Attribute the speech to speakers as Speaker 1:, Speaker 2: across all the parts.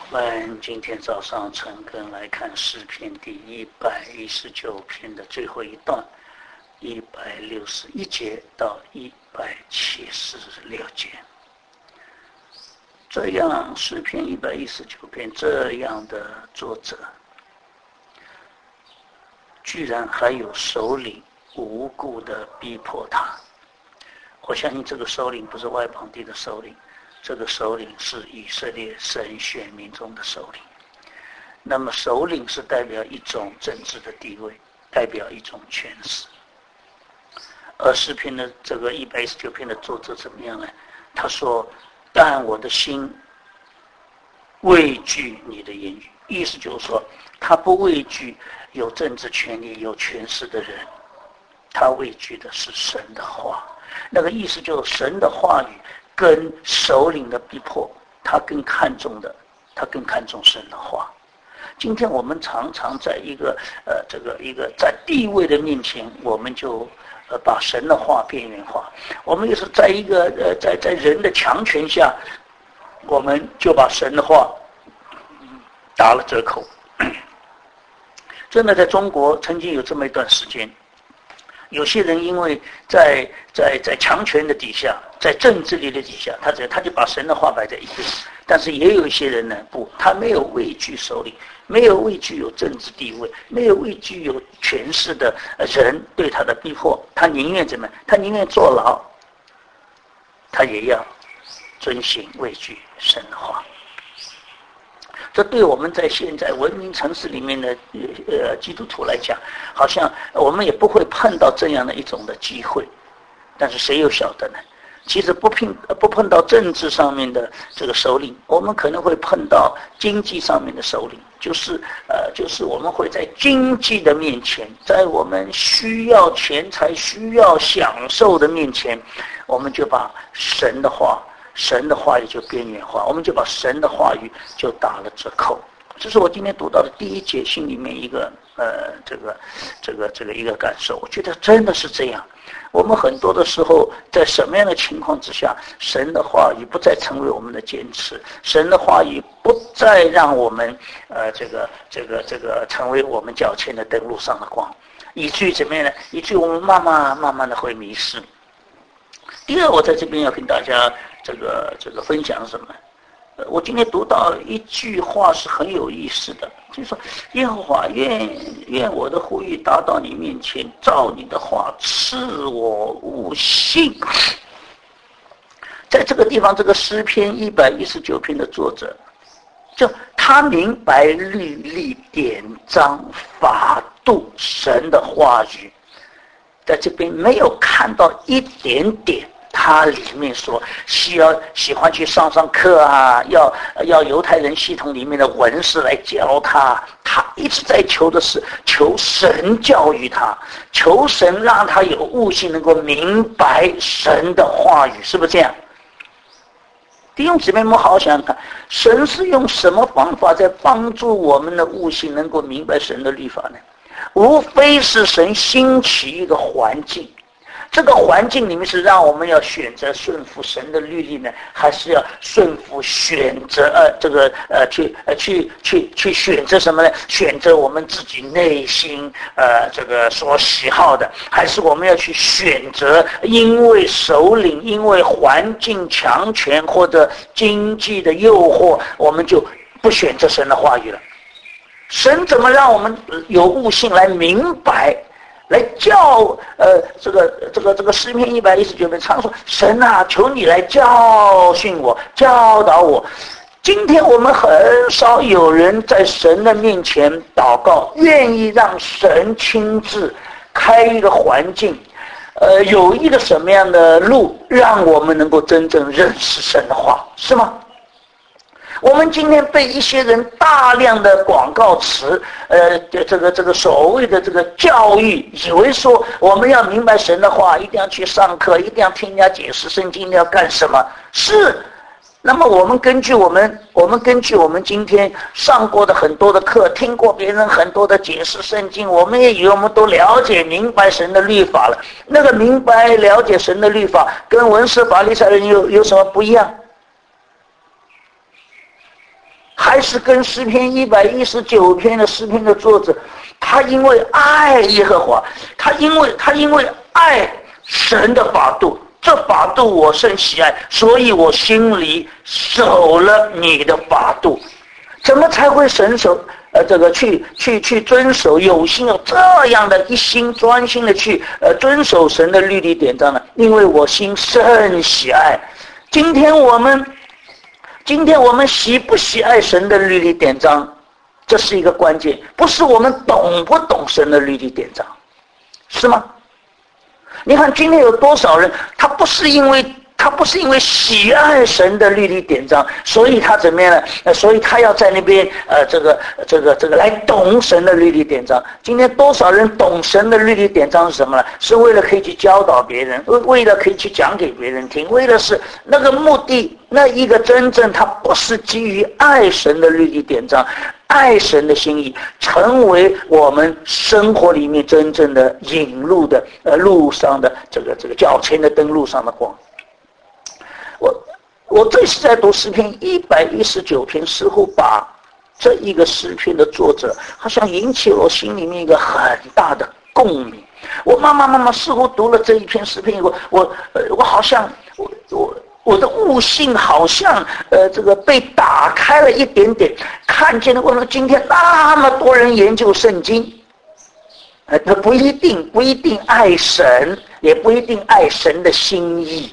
Speaker 1: 我们今天早上陈根来看诗篇第119篇的最后一段，161节到176节。这样诗篇119篇这样的作者，居然还有首领无故的逼迫他。我相信这个首领不是外邦地的首领，这个首领是以色列神选民中的首领。那么首领是代表一种政治的地位，代表一种权势。而诗篇的这个119篇的作者怎么样呢？他说：但我的心畏惧你的言语。意思就是说，他不畏惧有政治权力有权势的人，他畏惧的是神的话。那个意思就是神的话语跟首领的逼迫，他更看重神的话。今天我们常常在一个在地位的面前，我们就把神的话边缘化。我们也是在一个在人的强权下，我们就把神的话打了折扣。真的，在中国曾经有这么一段时间，有些人因为在强权的底下，在政治力的底下，他就把神的话摆在一边。但是也有一些人呢，不，他没有畏惧首领，没有畏惧有政治地位，没有畏惧有权势的人对他的逼迫，他宁愿怎么？他宁愿坐牢，他也要遵行畏惧神的话。这对我们在现在文明城市里面的基督徒来讲，好像我们也不会碰到这样的一种的机会。但是谁又晓得呢？其实不碰到政治上面的这个首领，我们可能会碰到经济上面的首领，就是我们会在经济的面前，在我们需要钱财、需要享受的面前，我们就把神的话语就边缘化，我们就把神的话语就打了折扣。这是我今天读到的第一节，心里面一个一个感受。我觉得真的是这样。我们很多的时候，在什么样的情况之下，神的话语不再成为我们的坚持，神的话语不再让我们成为我们脚前的灯路上的光，以至于怎么样呢？以至于我们慢慢的会迷失。第二，我在这边要跟大家这个分享什么？我今天读到一句话是很有意思的，就是说耶和华愿我的呼吁达到你面前，照你的话赐我悟性。在这个地方，这个诗篇119篇的作者，就他明白律例典章法度神的话语，在这边没有看到一点点他里面说喜欢去上课啊，要犹太人系统里面的文士来教他一直在求的是求神教育他，求神让他有悟性，能够明白神的话语，是不是这样？弟兄姊妹们，好好想想看，神是用什么方法在帮助我们的悟性能够明白神的律法呢？无非是神兴起一个环境，这个环境里面是让我们要选择顺服神的律例呢，还是要顺服选择去选择什么呢？选择我们自己内心所喜好的，还是我们要去选择因为首领、因为环境强权或者经济的诱惑，我们就不选择神的话语了？神怎么让我们有悟性来明白？来教这个诗篇119篇常说，神啊，求你来教训我，教导我。今天我们很少有人在神的面前祷告，愿意让神亲自开一个环境，有一个什么样的路，让我们能够真正认识神的话，是吗？我们今天被一些人大量的广告词，这个所谓的这个教育，以为说我们要明白神的话，一定要去上课，一定要听人家解释圣经，要干什么？是。那么我们根据我们今天上过的很多的课，听过别人很多的解释圣经，我们也以为我们都了解明白神的律法了。那个明白了解神的律法，跟文士法利赛人有什么不一样？还还是跟诗篇119篇的诗篇的作者，他因为爱耶和华，他因为爱神的法度，这法度我甚喜爱，所以我心里守了你的法度。怎么才会神守去遵守，有心有这样的一心专心的去遵守神的律例典章呢？因为我心甚喜爱。今天我们喜不喜爱神的律例典章，这是一个关键，不是我们懂不懂神的律例典章，是吗？你看今天有多少人，他不是因为喜爱神的律例典章，所以他怎么样呢？所以他要在那边这个来懂神的律例典章。今天多少人懂神的律例典章是什么呢？是为了可以去教导别人，为了可以去讲给别人听，为了是那个目的，那一个真正他不是基于爱神的律例典章，爱神的心意，成为我们生活里面真正的引路的路上的这个脚前的灯路上的光。我这次在读诗篇119篇，似乎把这一个诗篇的作者好像引起我心里面一个很大的共鸣。我慢慢似乎读了这一篇诗篇以后，我好像我的悟性好像这个被打开了一点点，看见了为什么今天那么多人研究圣经，他不一定爱神，也不一定爱神的心意。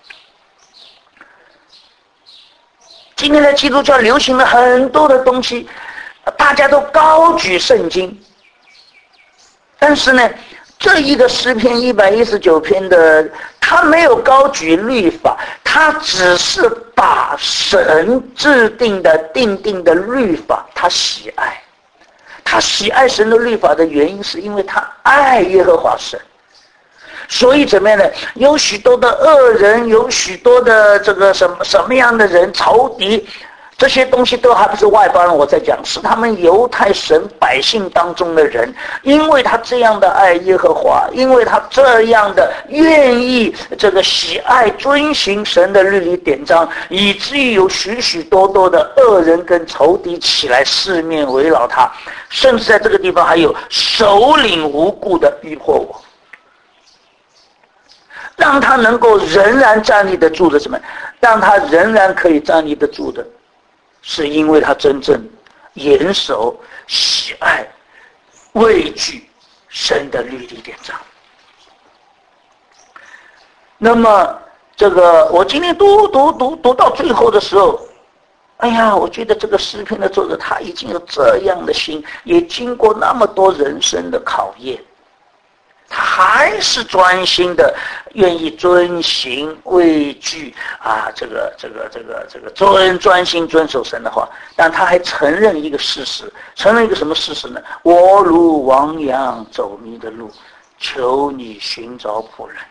Speaker 1: 今天的基督教流行了很多的东西，大家都高举圣经，但是呢，这一个诗篇119篇的，他没有高举律法，他只是把神制定的律法他喜爱。他喜爱神的律法的原因是因为他爱耶和华神。所以怎么样呢？有许多的恶人，有许多的这个什么样的人，仇敌，这些东西都还不是外邦人，我在讲是他们犹太神百姓当中的人，因为他这样的爱耶和华，因为他这样的愿意这个喜爱遵行神的律例典章，以至于有许许多多的恶人跟仇敌起来四面围绕他，甚至在这个地方还有首领无故的逼迫我，让他能够仍然站立得住的什么？让他仍然可以站立得住的，是因为他真正严守、喜爱、畏惧神的律例典章。那么，这个我今天读到最后的时候，哎呀，我觉得这个诗篇的作者他已经有这样的心，也经过那么多人生的考验。他还是专心的愿意遵行畏惧专心遵守神的话，但他还承认一个事实，承认一个什么事实呢？我如亡羊走迷的路，求你寻找仆人，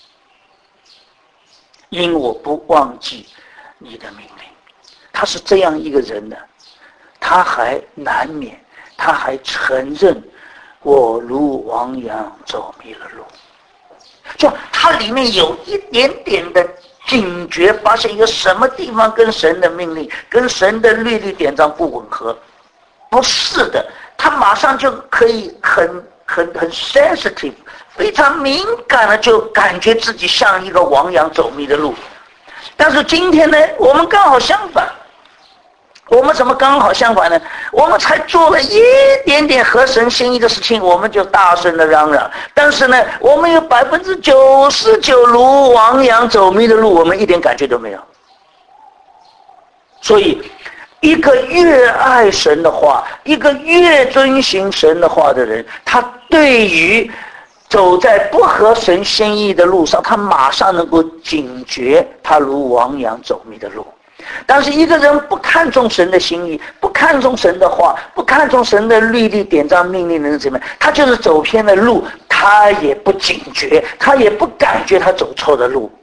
Speaker 1: 因我不忘记你的命令。他是这样一个人呢，他还难免，他还承认我如亡羊走迷了路，就它里面有一点点的警觉，发现一个什么地方跟神的命令、跟神的律例典章不吻合，不是的，他马上就可以很 sensitive， 非常敏感的就感觉自己像一个亡羊走迷的路。但是今天呢，我们刚好相反。我们怎么刚好相反呢？我们才做了一点点合神心意的事情，我们就大声的嚷嚷。但是呢，我们有99%如亡羊走迷的路，我们一点感觉都没有。所以，一个越爱神的话，一个越遵行神的话的人，他对于走在不合神心意的路上，他马上能够警觉，他如亡羊走迷的路。但是一个人不看重神的心意，不看重神的话，不看重神的律例典章命令的人怎么样？他就是走偏了路，他也不警觉，他也不感觉他走错的路。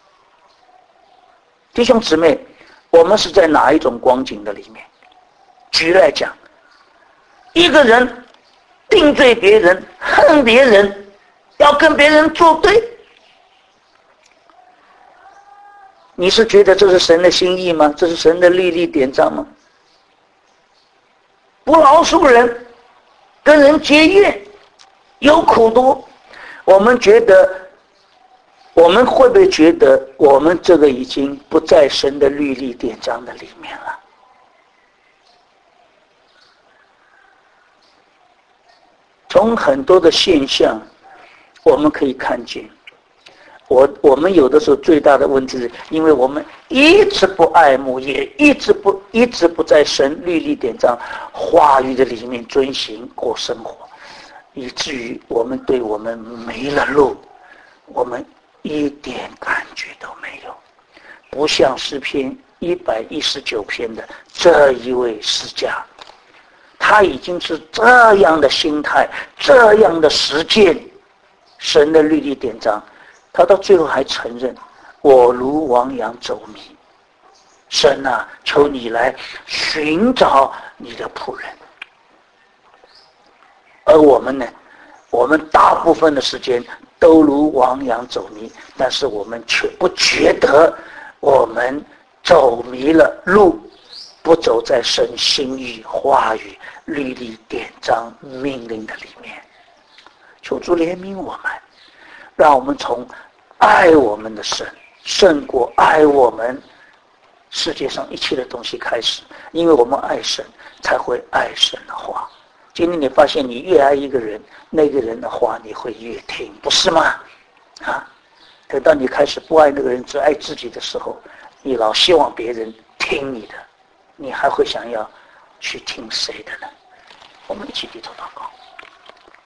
Speaker 1: 弟兄姊妹，我们是在哪一种光景的里面？举例来讲，一个人定罪别人，恨别人，要跟别人作对，你是觉得这是神的心意吗？这是神的律例典章吗？ 不饶恕人，跟人结怨，有苦毒。我们会不会觉得我们这个已经不在神的律例典章的里面了？从很多的现象我们可以看见，我们有的时候最大的问题是因为我们一直不爱慕，也一直不在神律例典章话语的里面遵行过生活，以至于我们对我们没了路，我们一点感觉都没有，不像诗篇119篇的这一位诗家，他已经是这样的心态，这样的实践神的律例典章，他到最后还承认我如亡羊走迷，神啊，求你来寻找你的仆人。而我们呢，我们大部分的时间都如亡羊走迷，但是我们却不觉得我们走迷了路，不走在神心意话语律例典章命令的里面。求主怜悯我们，让我们从爱我们的神胜过爱我们世界上一切的东西开始，因为我们爱神才会爱神的话。今天你发现你越爱一个人，那个人的话你会越听，不是吗？等到你开始不爱那个人，只爱自己的时候，你老希望别人听你的，你还会想要去听谁的呢？我们一起低头祷告。